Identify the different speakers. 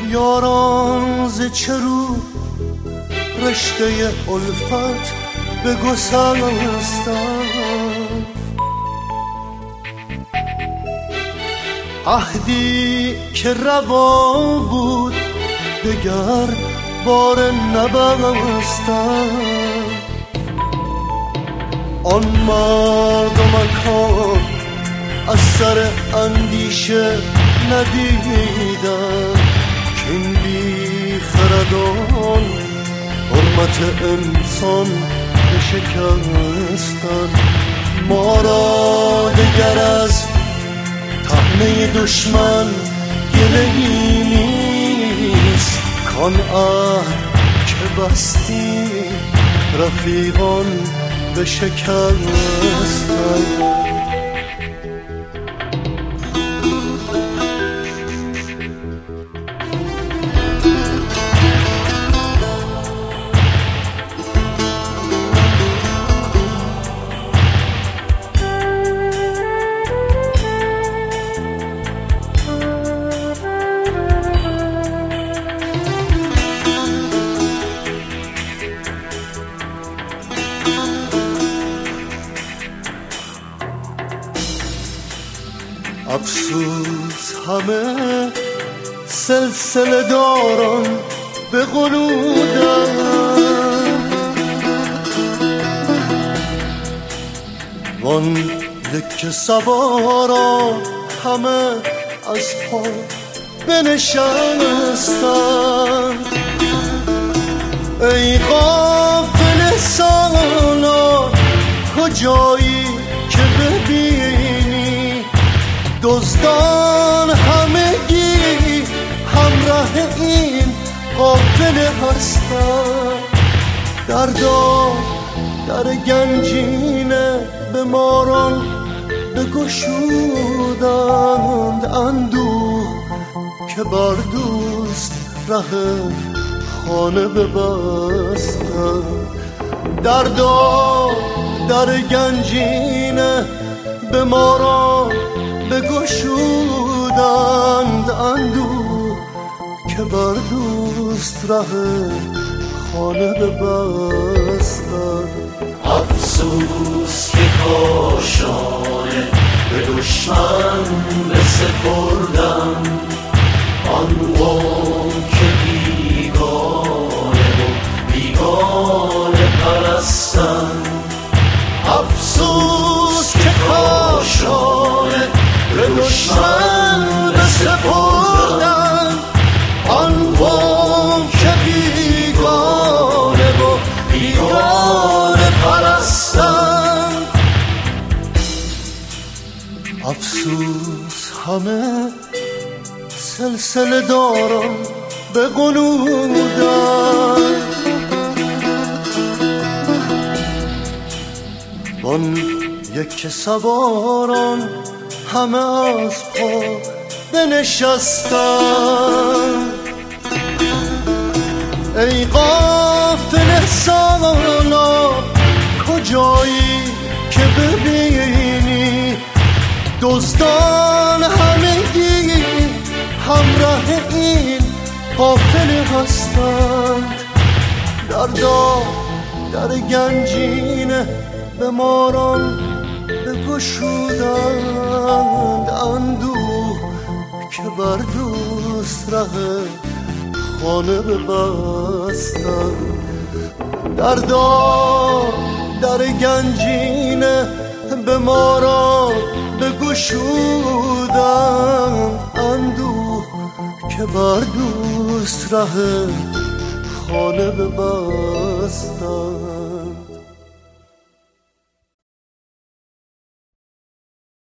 Speaker 1: یاران ز چه رو رشته الفت به گسستند، عهدی که روا بود دگر بار نبستند. آن مردمکان از سر اندیشه ندیدند که این بی خردان حرمت انسان بشکستند. ما را دگر از طعنه دشمن گله‌ای نیست، کان عهد که بستی رفیقان بشکستند. افسوس همه سلسله داران به غنودند، وان یک سواران همه از پا بنشستند. ای غافل سالار کجایی که ببینی دزدان همگی همراه این قافله هستند. در گنجینه به ماران بگشودند، اندوه که بر دوست ره خانه ببستند. در گنجینه به ماران بگشودند، اندوه که بر دوست ره خانه ببستند.
Speaker 2: افسوس که کاشانه به دشمن بسپردم، آن قوم که بیگانه پرستند.
Speaker 1: افسوس که کاشانه به دشمن بسپردم، آن قوم که بیگانه پرستند. افسوس همه سلسله داران به غنودند، وان یک سواران همه از پا بنشستند. ای غافل سالار کجایی که ببینی دزدان همگی همراه این قافله هستند. در گنجینه به ماران بگشودند، اندوه که بر دوست ره خانه ببستند. در گنجینه به ماران بگشودند، اندوه که بر دوست ره خانه ببستند.